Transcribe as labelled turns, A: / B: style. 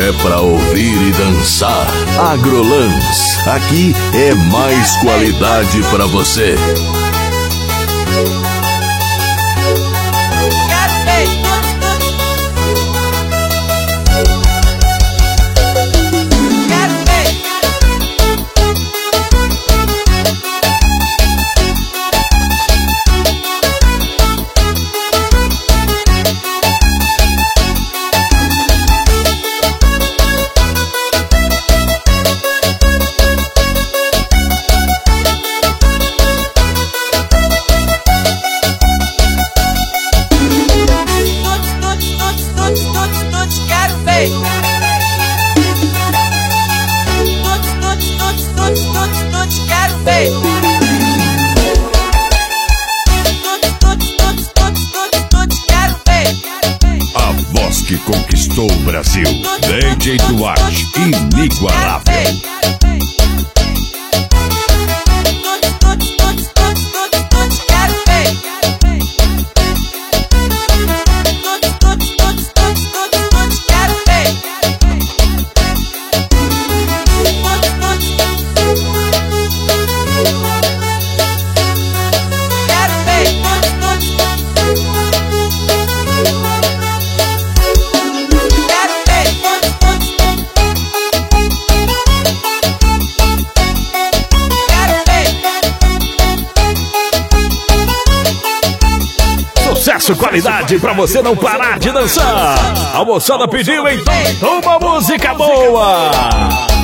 A: é pra ouvir e dançar. Agrolance, aqui é mais qualidade pra você.
B: A voz que conquistou o Brasil, DJ Duarte, inigualável.
C: Sucesso, qualidade pra você não parar de dançar. A moçada pediu, então uma música boa.